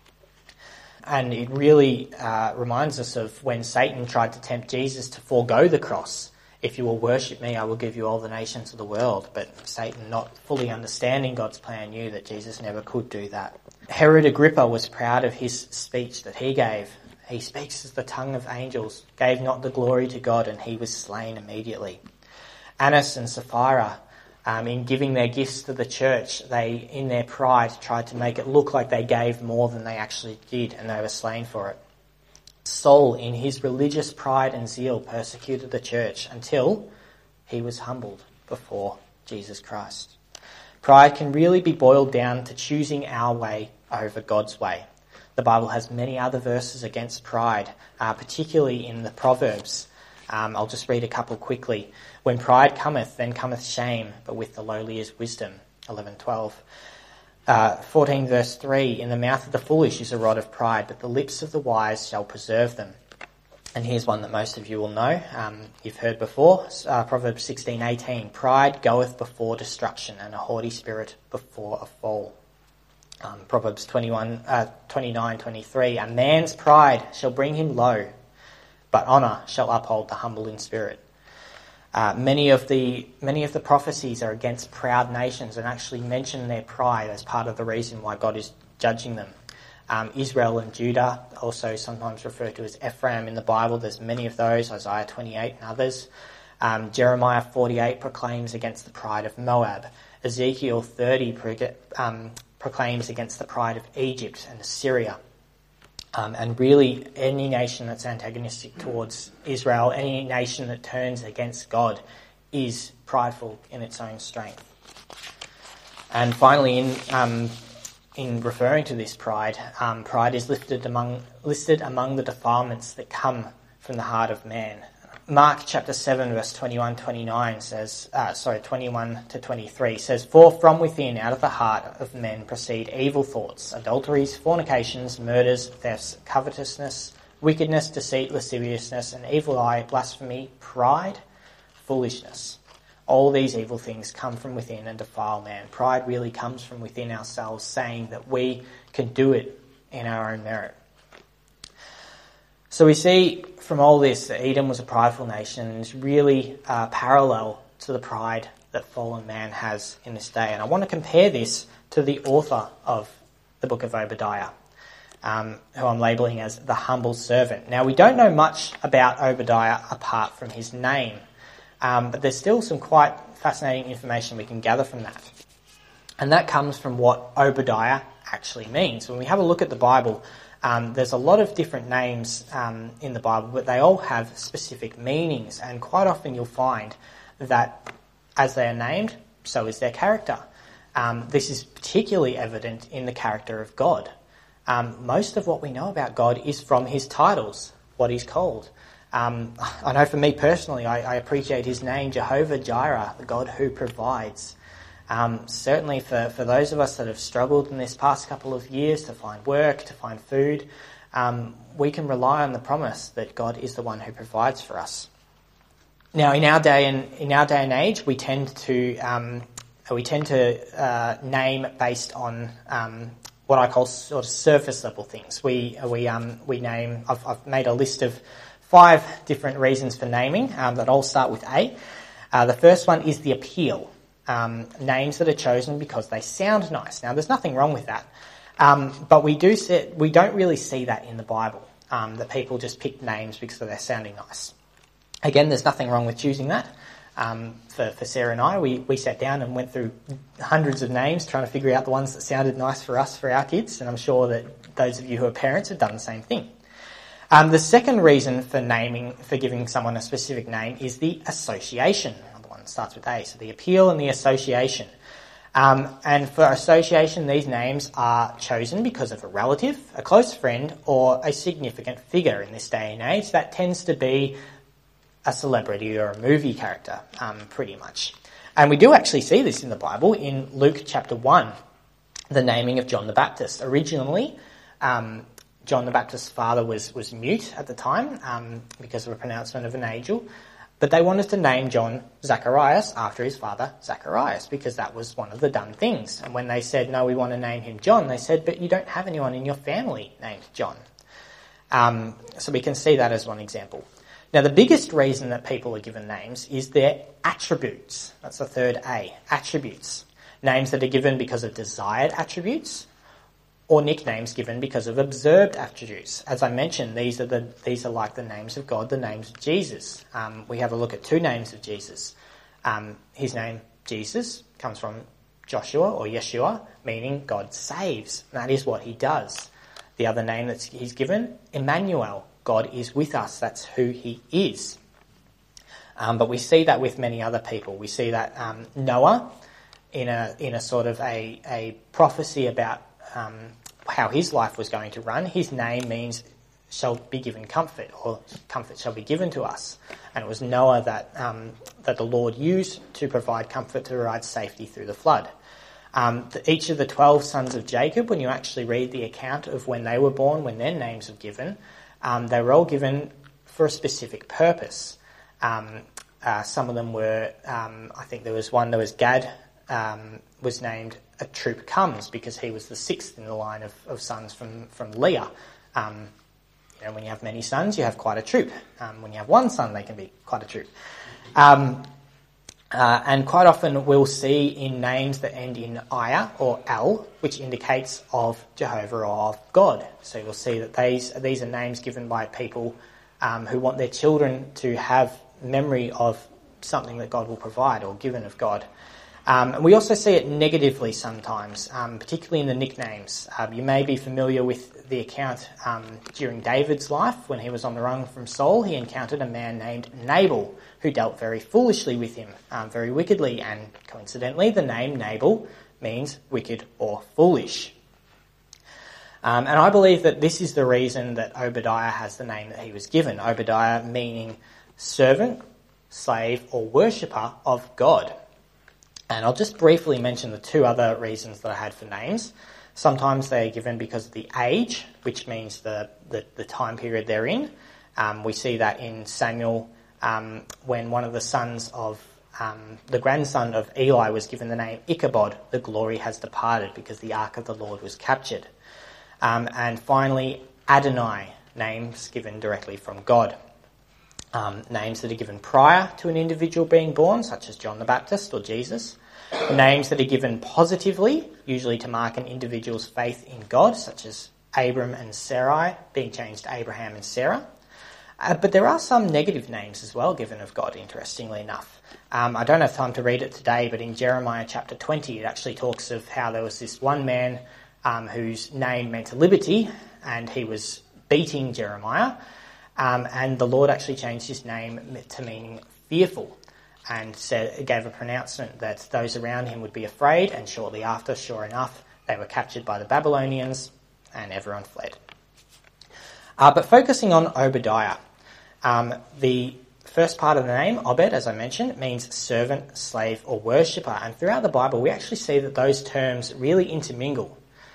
And it really reminds us of when Satan tried to tempt Jesus to forego the cross. If you will worship me, I will give you all the nations of the world. But Satan, not fully understanding God's plan, knew that Jesus never could do that. Herod Agrippa was proud of his speech that he gave. He speaks as the tongue of angels, gave not the glory to God, and he was slain immediately. Annas and Sapphira, in giving their gifts to the church, they, in their pride, tried to make it look like they gave more than they actually did, and they were slain for it. Saul, in his religious pride and zeal, persecuted the church until he was humbled before Jesus Christ. Pride can really be boiled down to choosing our way over God's way. The Bible has many other verses against pride, particularly in the Proverbs. I'll just read a couple quickly. When pride cometh, then cometh shame, but with the lowly is wisdom. 11:12. 14 verse 3, in the mouth of the foolish is a rod of pride, but the lips of the wise shall preserve them. And here's one that most of you will know. You've heard before, Proverbs 16:18, pride goeth before destruction, and a haughty spirit before a fall. Proverbs 29:23, a man's pride shall bring him low, but honour shall uphold the humble in spirit. Many of the prophecies are against proud nations and actually mention their pride as part of the reason why God is judging them. Israel and Judah, also sometimes referred to as Ephraim in the Bible, there's many of those, Isaiah 28 and others. Jeremiah 48 proclaims against the pride of Moab. Ezekiel 30 proclaims against the pride of Egypt and Assyria. And really, any nation that's antagonistic towards Israel, any nation that turns against God, is prideful in its own strength. And finally, in referring to this pride, pride is listed among the defilements that come from the heart of man. Mark chapter 7 verse 21 to 23 says, "For from within, out of the heart of men proceed evil thoughts, adulteries, fornications, murders, thefts, covetousness, wickedness, deceit, lasciviousness, an evil eye, blasphemy, pride, foolishness. All these evil things come from within and defile man." Pride really comes from within ourselves, saying that we can do it in our own merit. So we see from all this that Edom was a prideful nation and is really parallel to the pride that fallen man has in this day. And I want to compare this to the author of the book of Obadiah, who I'm labelling as the humble servant. Now, we don't know much about Obadiah apart from his name, but there's still some quite fascinating information we can gather from that. And that comes from what Obadiah actually means. When we have a look at the Bible, there's a lot of different names in the Bible, but they all have specific meanings, and quite often you'll find that as they are named, so is their character. This is particularly evident in the character of God. Most of what we know about God is from his titles, what he's called. I know for me personally, I appreciate his name, Jehovah Jireh, the God who provides. Certainly for those of us that have struggled in this past couple of years to find work, to find food, we can rely on the promise that God is the one who provides for us. Now, in our day and age, we tend to name based on what I call sort of surface level things. We name. I've made a list of 5 different reasons for naming that all start with A. The first one is the appeal. Names that are chosen because they sound nice. Now, there's nothing wrong with that, but we don't really see that in the Bible, that people just pick names because they're sounding nice. Again, there's nothing wrong with choosing that. For Sarah and I, we sat down and went through hundreds of names trying to figure out the ones that sounded nice for us, for our kids, and I'm sure that those of you who are parents have done the same thing. The second reason for giving someone a specific name is the association. Starts with A, so the appeal and the association. And for association, these names are chosen because of a relative, a close friend, or a significant figure in this day and age. That tends to be a celebrity or a movie character, pretty much. And we do actually see this in the Bible in Luke chapter 1, the naming of John the Baptist. Originally, John the Baptist's father was mute at the time because of a pronouncement of an angel. But they wanted to name John Zacharias after his father Zacharias because that was one of the done things. And when they said, no, we want to name him John, they said, but you don't have anyone in your family named John. So we can see that as one example. Now, the biggest reason that people are given names is their attributes. That's the third A, attributes. Names that are given because of desired attributes, or nicknames given because of observed attributes. As I mentioned, these are like the names of God, the names of Jesus. We have a look at 2 names of Jesus. His name, Jesus, comes from Joshua or Yeshua, meaning God saves. That is what he does. The other name that he's given, Emmanuel, God is with us. That's who he is. But we see that with many other people. We see that Noah, in a sort of a prophecy about how his life was going to run, his name means shall be given comfort, or comfort shall be given to us. And it was Noah that the Lord used to provide comfort, to provide safety through the flood. Each of the 12 sons of Jacob, when you actually read the account of when they were born, when their names were given, they were all given for a specific purpose. Some of them were, I think there was Gad, was named a troop comes because he was the 6th in the line of sons from Leah. When you have many sons, you have quite a troop. When you have one son, they can be quite a troop. And quite often we'll see in names that end in Aya or Al, which indicates of Jehovah or of God. So you'll see that these are names given by people who want their children to have memory of something that God will provide or given of God. And we also see it negatively sometimes, particularly in the nicknames. You may be familiar with the account during David's life. When he was on the run from Saul, he encountered a man named Nabal who dealt very foolishly with him, very wickedly, and coincidentally the name Nabal means wicked or foolish. And I believe that this is the reason that Obadiah has the name that he was given. Obadiah meaning servant, slave, or worshipper of God. And I'll just briefly mention the two other reasons that I had for names. Sometimes they are given because of the age, which means the time period they're in. We see that in Samuel when one of the sons of the grandson of Eli was given the name Ichabod, the glory has departed, because the ark of the Lord was captured. And finally, Adonai, names given directly from God. Names that are given prior to an individual being born, such as John the Baptist or Jesus. Names that are given positively, usually to mark an individual's faith in God, such as Abram and Sarai being changed to Abraham and Sarah. But there are some negative names as well given of God, interestingly enough. I don't have time to read it today, but in Jeremiah chapter 20 it actually talks of how there was this one man whose name meant liberty, and he was beating Jeremiah. And the Lord actually changed his name to meaning fearful, and gave a pronouncement that those around him would be afraid, and shortly after, sure enough, they were captured by the Babylonians and everyone fled. But focusing on Obadiah, the first part of the name, Obed, as I mentioned, means servant, slave, or worshipper. And throughout the Bible, we actually see that those terms really intermingle.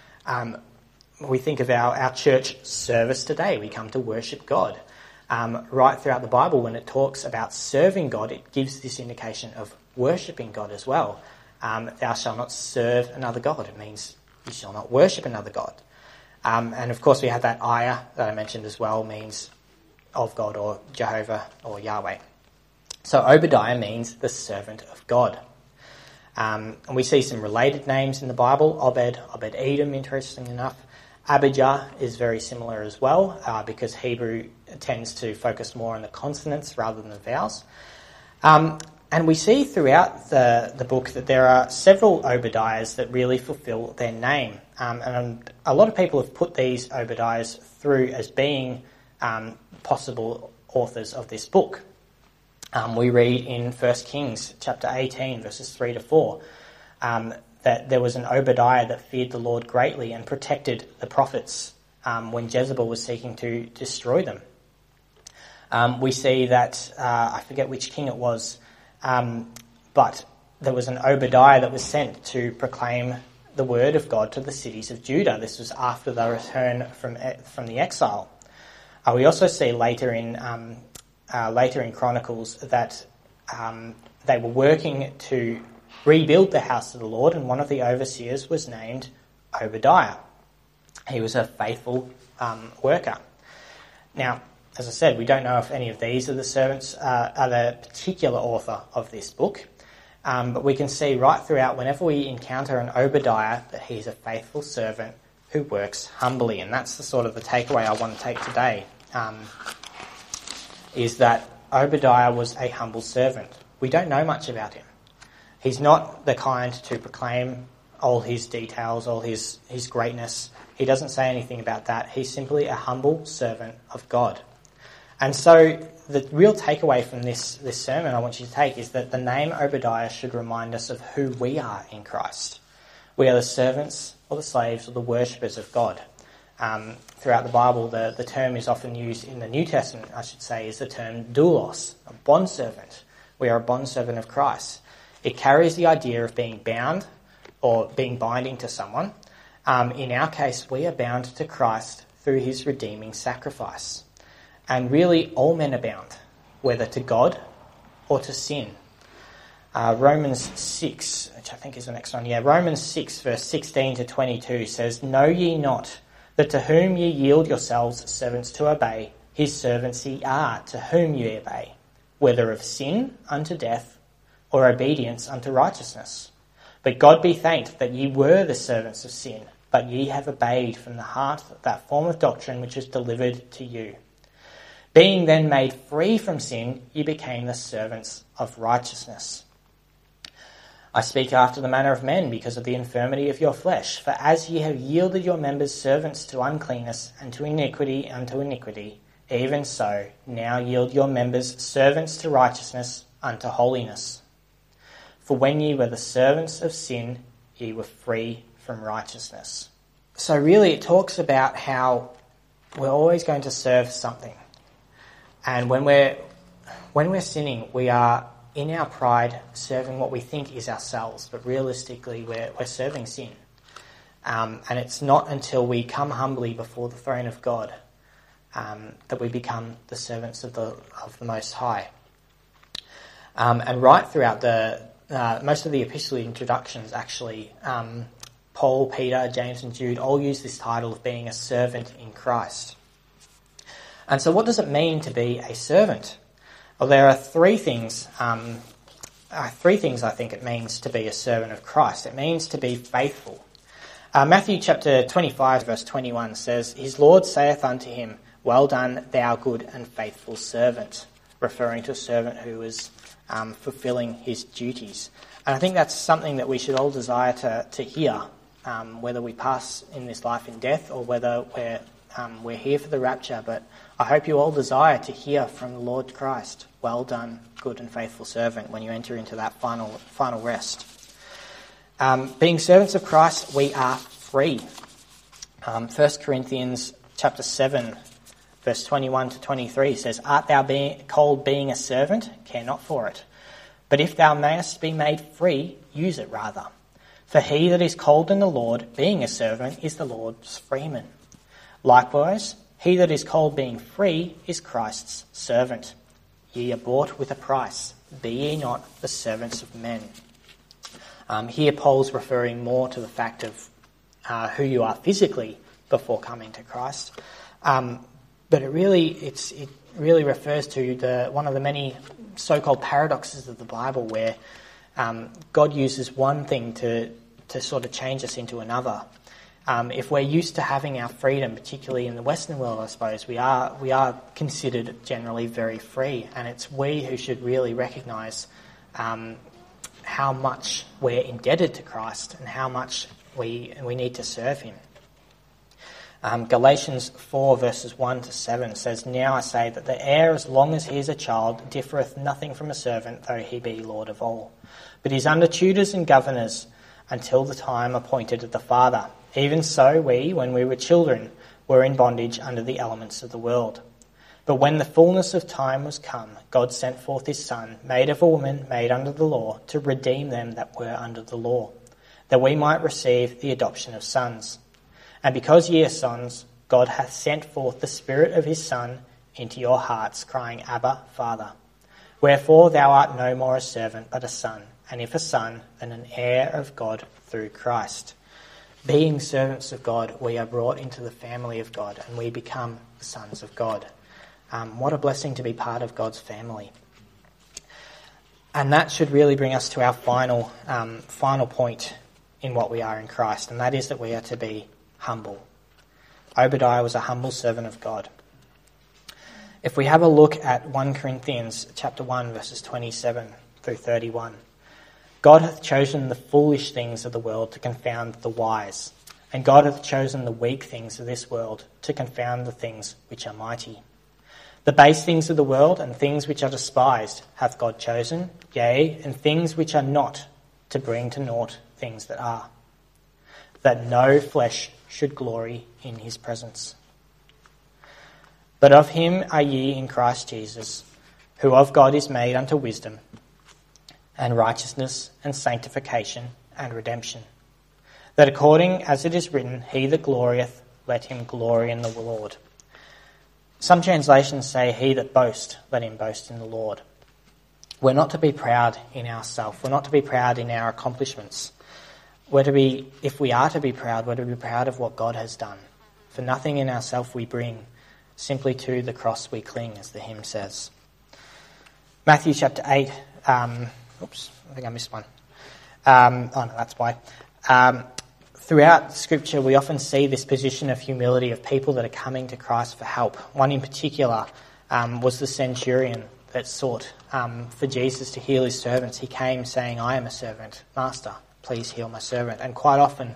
We think of our church service today. We come to worship God. Right throughout the Bible, when it talks about serving God, it gives this indication of worshipping God as well. Thou shalt not serve another God. It means you shall not worship another God. And of course we have that ayah that I mentioned as well, means of God or Jehovah or Yahweh. So Obadiah means the servant of God. And we see some related names in the Bible. Obed, Obed-Edom, interesting enough. Abijah is very similar as well, because Hebrew tends to focus more on the consonants rather than the vowels. And we see throughout the book that there are several Obadiahs that really fulfill their name. And a lot of people have put these Obadiahs through as being possible authors of this book. We read in 1 Kings chapter 18, verses 3 to 4, that there was an Obadiah that feared the Lord greatly and protected the prophets when Jezebel was seeking to destroy them. We see that, I forget which king it was, but there was an Obadiah that was sent to proclaim the word of God to the cities of Judah. This was after the return from the exile. We also see later in Chronicles that they were working to rebuild the house of the Lord, and one of the overseers was named Obadiah. He was a faithful worker. Now, as I said, we don't know if any of these are the servants, are the particular author of this book, but we can see right throughout, whenever we encounter an Obadiah, that he's a faithful servant who works humbly. And that's the sort of the takeaway I want to take today, is that Obadiah was a humble servant. We don't know much about him. He's not the kind to proclaim all his details, all his greatness. He doesn't say anything about that. He's simply a humble servant of God. And so the real takeaway from this sermon I want you to take is that the name Obadiah should remind us of who we are in Christ. We are the servants or the slaves or the worshippers of God. Throughout the Bible, the term is often used in the New Testament, I should say, is the term doulos, a bondservant. We are a bondservant of Christ. It carries the idea of being bound or being binding to someone. In our case, we are bound to Christ through his redeeming sacrifice. And really, all men are bound, whether to God or to sin. Romans 6, which I think is the next one. Romans 6, verse 16 to 22 says, "Know ye not that to whom ye yield yourselves servants to obey, his servants ye are, to whom ye obey, whether of sin unto death, or obedience unto righteousness. But God be thanked that ye were the servants of sin, but ye have obeyed from the heart that form of doctrine which is delivered to you. Being then made free from sin, ye became the servants of righteousness." I speak after the manner of men because of the infirmity of your flesh. For as ye have yielded your members servants to uncleanness and to iniquity unto iniquity, even so now yield your members servants to righteousness unto holiness. For when ye were the servants of sin, ye were free from righteousness. So really it talks about how we're always going to serve something. And when we're sinning, we are in our pride serving what we think is ourselves, but realistically we're serving sin. And it's not until we come humbly before the throne of God that we become the servants of the Most High. And right throughout most of the epistle introductions, actually, Paul, Peter, James and Jude all use this title of being a servant in Christ. And so what does it mean to be a servant? Well, there are three things I think it means to be a servant of Christ. It means to be faithful. Matthew chapter 25 verse 21 says, His Lord saith unto him, Well done, thou good and faithful servant, referring to a servant who was fulfilling his duties. And I think that's something that we should all desire to hear, whether we pass in this life in death or whether we're here for the rapture. But I hope you all desire to hear from the Lord Christ, well done, good and faithful servant, when you enter into that final rest. Being servants of Christ, we are free. 1 Corinthians chapter 7, verse 21 to 23 says, Art thou called being a servant? Care not for it. But if thou mayest be made free, use it rather. For he that is called in the Lord, being a servant, is the Lord's freeman. Likewise, he that is called being free is Christ's servant. Ye are bought with a price. Be ye not the servants of men. Here Paul's referring more to the fact of who you are physically before coming to Christ. But it really refers to one of the many so-called paradoxes of the Bible where God uses one thing to sort of change us into another. If we're used to having our freedom, particularly in the Western world, I suppose, we are considered generally very free, and it's we who should really recognise how much we're indebted to Christ and how much we need to serve him. Galatians 4 verses 1 to 7 says, Now I say that the heir, as long as he is a child, differeth nothing from a servant, though he be Lord of all. But he is under tutors and governors until the time appointed of the Father. Even so we, when we were children, were in bondage under the elements of the world. But when the fullness of time was come, God sent forth his Son, made of a woman, made under the law, to redeem them that were under the law, that we might receive the adoption of sons. And because ye are sons, God hath sent forth the Spirit of his Son into your hearts, crying, Abba, Father. Wherefore thou art no more a servant, but a son, and if a son, then an heir of God through Christ. Being servants of God, we are brought into the family of God, and we become the sons of God. What a blessing to be part of God's family. And that should really bring us to our final point in what we are in Christ, and that is that we are to be humble. Obadiah was a humble servant of God. If we have a look at 1 Corinthians chapter 1 verses 27 through 31, God hath chosen the foolish things of the world to confound the wise, and God hath chosen the weak things of this world to confound the things which are mighty. The base things of the world and things which are despised hath God chosen, yea, and things which are not, to bring to naught things that are, that no flesh should glory in his presence. But of him are ye in Christ Jesus, who of God is made unto wisdom, and righteousness, and sanctification, and redemption. That according as it is written, he that glorieth, let him glory in the Lord. Some translations say, he that boasts, let him boast in the Lord. We're not to be proud in ourselves. We're not to be proud in our accomplishments. If we are to be proud, we're to be proud of what God has done. For nothing in ourselves we bring, simply to the cross we cling, as the hymn says. Matthew chapter 8, I think I missed one. That's why. Throughout Scripture, we often see this position of humility of people that are coming to Christ for help. One in particular was the centurion that sought for Jesus to heal his servants. He came saying, I am a servant, Master, please heal my servant. And quite often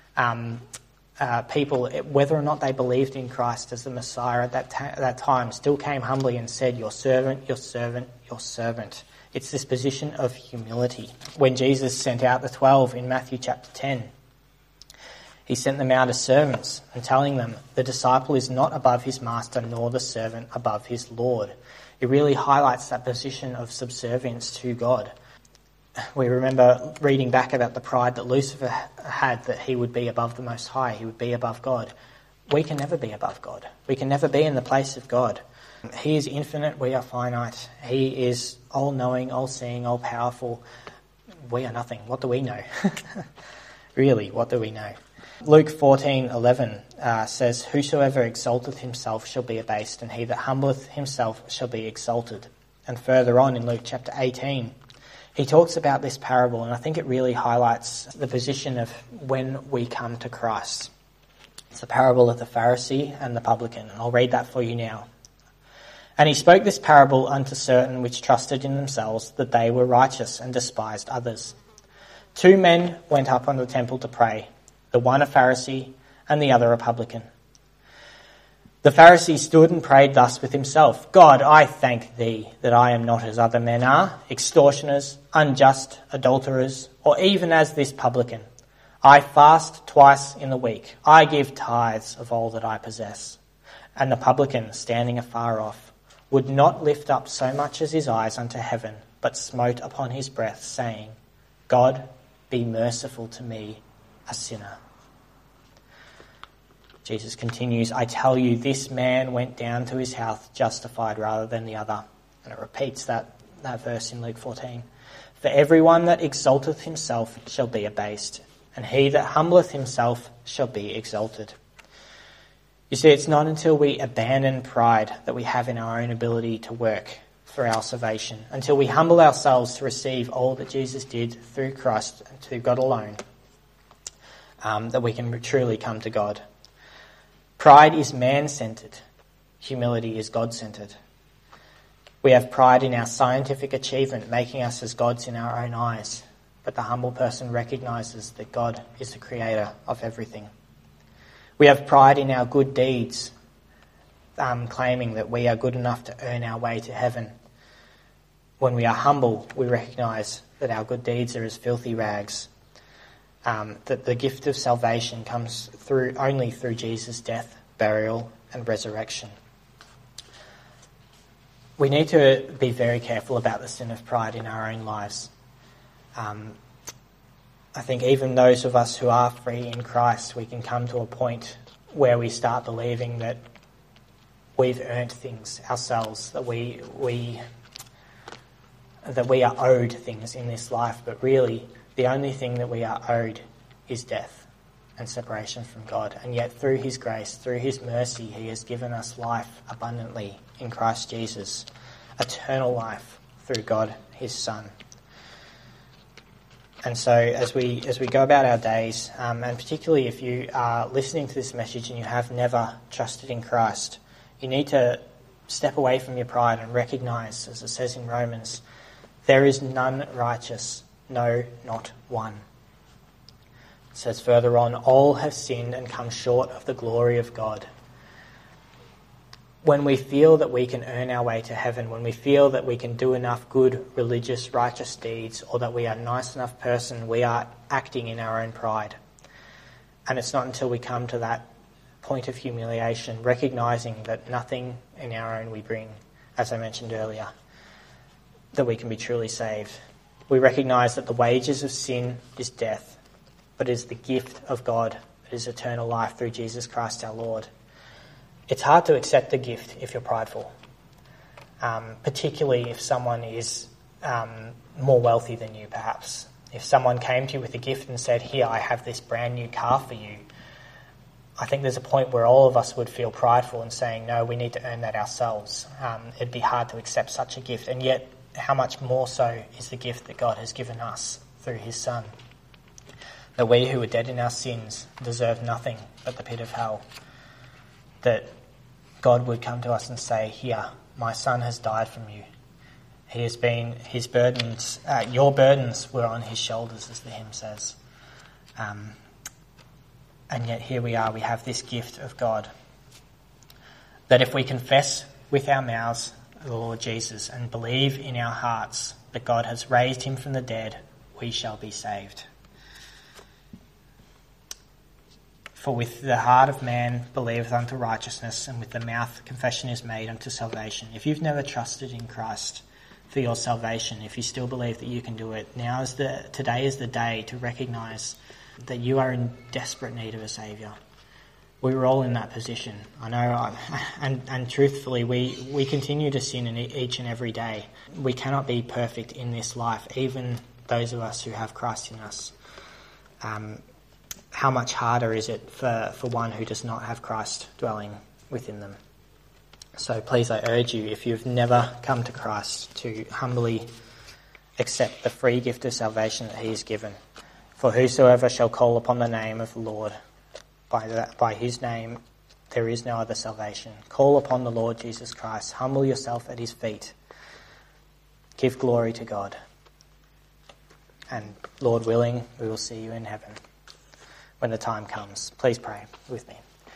people, whether or not they believed in Christ as the Messiah at that time, still came humbly and said, your servant, your servant, your servant. It's this position of humility. When Jesus sent out the 12 in Matthew chapter 10, he sent them out as servants and telling them the disciple is not above his master nor the servant above his Lord. It really highlights that position of subservience to God. We remember reading back about the pride that Lucifer had, that he would be above the Most High, he would be above God. We can never be above God. We can never be in the place of God. He is infinite, we are finite. He is all-knowing, all-seeing, all-powerful. We are nothing. What do we know? Really, what do we know? Luke 14:11 says, whosoever exalteth himself shall be abased, and he that humbleth himself shall be exalted. And further on in Luke chapter 18, he talks about this parable, and I think it really highlights the position of when we come to Christ. It's the parable of the Pharisee and the publican, and I'll read that for you now. And he spoke this parable unto certain which trusted in themselves that they were righteous and despised others. 2 men went up unto the temple to pray, the one a Pharisee and the other a publican. The Pharisee stood and prayed thus with himself, God, I thank thee that I am not as other men are, extortioners, unjust, adulterers, or even as this publican. I fast twice in the week. I give tithes of all that I possess. And the publican, standing afar off, would not lift up so much as his eyes unto heaven, but smote upon his breast, saying, God, be merciful to me, a sinner. Jesus continues, I tell you, this man went down to his house justified rather than the other. And it repeats that verse in Luke 14. For everyone that exalteth himself shall be abased, and he that humbleth himself shall be exalted. You see, it's not until we abandon pride that we have in our own ability to work for our salvation, until we humble ourselves to receive all that Jesus did through Christ and through God alone, that we can truly come to God. Pride is man-centered. Humility is God-centered. We have pride in our scientific achievement, making us as gods in our own eyes, but the humble person recognises that God is the creator of everything. We have pride in our good deeds, claiming that we are good enough to earn our way to heaven. When we are humble, we recognise that our good deeds are as filthy rags, that the gift of salvation comes only through Jesus' death, burial and resurrection. We need to be very careful about the sin of pride in our own lives. I think even those of us who are free in Christ, we can come to a point where we start believing that we've earned things ourselves, that we are owed things in this life, but really the only thing that we are owed is death and separation from God. And yet through his grace, through his mercy, he has given us life abundantly in Christ Jesus, eternal life through God, his Son. And so as we go about our days, and particularly if you are listening to this message and you have never trusted in Christ, you need to step away from your pride and recognise, as it says in Romans, there is none righteous, no, not one. It says further on, all have sinned and come short of the glory of God. When we feel that we can earn our way to heaven, when we feel that we can do enough good, religious, righteous deeds, or that we are a nice enough person, we are acting in our own pride. And it's not until we come to that point of humiliation, recognising that nothing in our own we bring, as I mentioned earlier, that we can be truly saved. We recognise that the wages of sin is death, but it is the gift of God that is eternal life through Jesus Christ our Lord. It's hard to accept the gift if you're prideful, particularly if someone is more wealthy than you, perhaps. If someone came to you with a gift and said, here, I have this brand new car for you, I think there's a point where all of us would feel prideful and saying, no, we need to earn that ourselves. It'd be hard to accept such a gift. And yet, how much more so is the gift that God has given us through his Son? That we who were dead in our sins deserve nothing but the pit of hell. That God would come to us and say, here, my Son has died for you. His burdens, your burdens were on his shoulders, as the hymn says. And yet here we are, we have this gift of God. That if we confess with our mouths the Lord Jesus and believe in our hearts that God has raised him from the dead, we shall be saved. For with the heart of man believeth unto righteousness, and with the mouth confession is made unto salvation. If you've never trusted in Christ for your salvation, if you still believe that you can do it, today is the day to recognise that you are in desperate need of a saviour. We were all in that position. I know, and truthfully, we continue to sin in each and every day. We cannot be perfect in this life, even those of us who have Christ in us. How much harder is it for one who does not have Christ dwelling within them? So please, I urge you, if you've never come to Christ, to humbly accept the free gift of salvation that he has given. For whosoever shall call upon the name of the Lord, by his name there is no other salvation. Call upon the Lord Jesus Christ. Humble yourself at his feet. Give glory to God. And Lord willing, we will see you in heaven when the time comes. Please pray with me.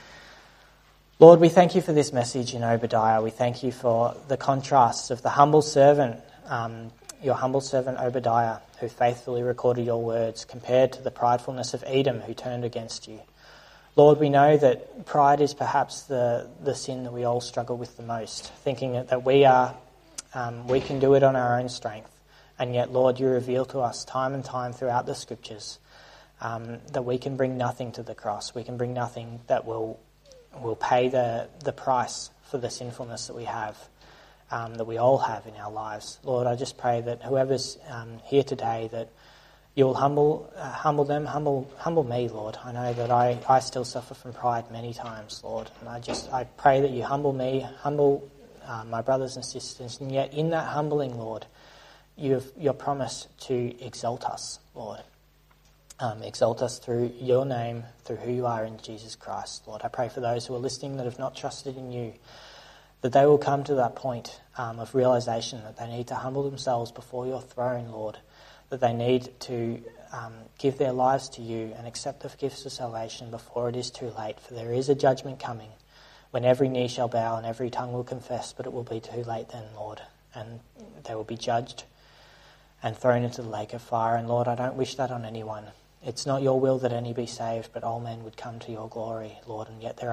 Lord, we thank you for this message in Obadiah. We thank you for the contrasts of the humble servant, your humble servant Obadiah, who faithfully recorded your words, compared to the pridefulness of Edom, who turned against you. Lord, we know that pride is perhaps the sin that we all struggle with the most, thinking that we can do it on our own strength. And yet, Lord, you reveal to us time and time throughout the Scriptures that we can bring nothing to the cross. We can bring nothing that will pay the price for the sinfulness that we have, that we all have in our lives. Lord, I just pray that whoever's here today, that you will humble them, humble me, Lord. I know that I still suffer from pride many times, Lord. And I pray that you humble me, humble my brothers and sisters. And yet in that humbling, Lord, you're promised to exalt us, Lord. Exalt us through your name, through who you are in Jesus Christ, Lord. I pray for those who are listening that have not trusted in you, that they will come to that point of realisation that they need to humble themselves before your throne, Lord, that they need to give their lives to you and accept the gifts of salvation before it is too late. For there is a judgment coming when every knee shall bow and every tongue will confess, but it will be too late then, Lord. And they will be judged and thrown into the lake of fire. And Lord, I don't wish that on anyone. It's not your will that any be saved, but all men would come to your glory, Lord. And yet there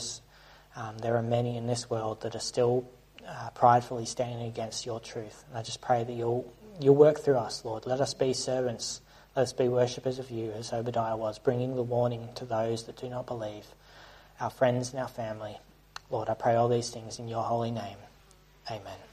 are many in this world that are still pridefully standing against your truth. And I just pray that you'll work through us, Lord. Let us be servants. Let us be worshippers of you, as Obadiah was, bringing the warning to those that do not believe, our friends and our family. Lord, I pray all these things in your holy name. Amen.